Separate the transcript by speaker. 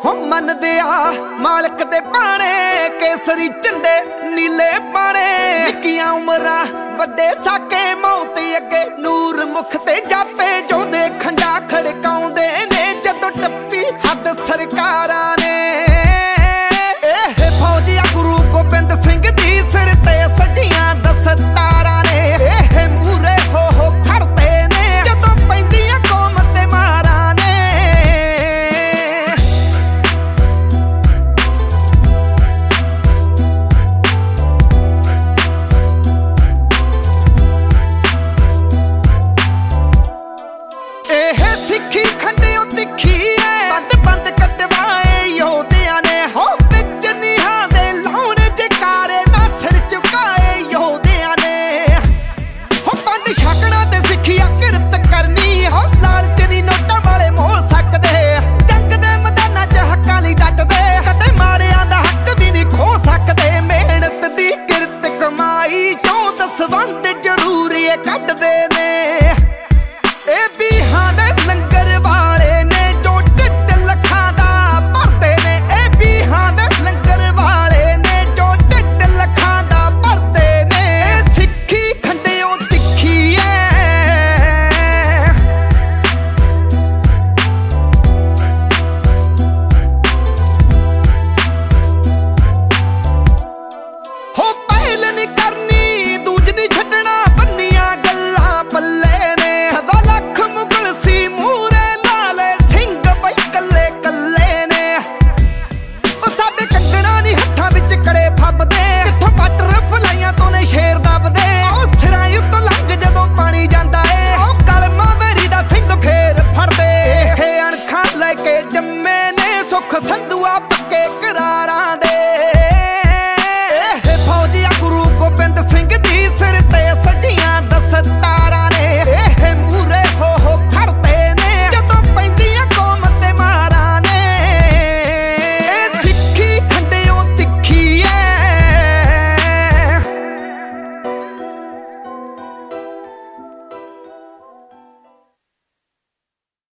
Speaker 1: मनदे आ मालक दे बाणे केसरी झंडे नीले बाणे निक्कियां उमरां वड्डे साके मौत अगे नूर मुख ते जापे जो दे खंडा खड़काउंदे ने जदों टप्पी हद सरकारां ने फौजिया गुरु गोबिंद सिंह दी सिर ते सजियां दस्तारां ने मूरे हो खड़दे ने जदों पैंदियां कौम ते मारां ने सिक्खी खंडियों तिखी है बंद बंद कटवाए योधिया ने हो बिच निहां दे लाउण जकारे ना सिर झुकाए योधिया ने हो पंड छकना ते सिक्खिया किरत करनी हो लालच दी नोटां वाले मोल सकदे जंग दे मैदानां च हक्कां लई डटदे कदे माड़ियां दा हक भी नहीं खो सकदे मेहनत दी किरत कमाई चों दसवंध जरूर ये कड्डदे ने बिहां दे लंगर वाले ने जो ढिड लखां दा भरदे ने बिहां दे लंगर वाले ने जो ढिड लखां दा भरदे ने सिक्खी खंडियों तिखी है हो पहल नहीं करनी दूज नहीं छड्डना बन्नियां गल्लां पल्ले ने शेर दबदे सिरां उत्तों लंघ जदों पानी जांदा ए कलमा मेरी दा सिंह फेर फड़दे अणखां लैके जम्मे ने सुख संधुआ पक्के करारां